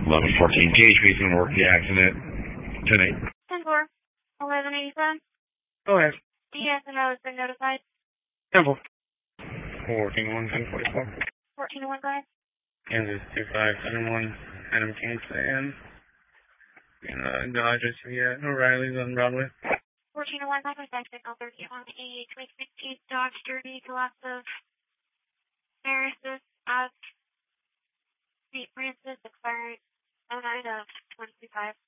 1114. THP's going to work the accident tonight. 10-4, 1187. Go ahead. DSNO has been notified. Temple. 14-1, 1044. 14-1, go ahead. Kansas 2571, Adam Kingston. And Dodge SUV O'Reilly's on Broadway. 14-1, contact signal 30 on a 2016 Dodge Derby, collapse of Marissus of St. Francis, expired 09 of 2025.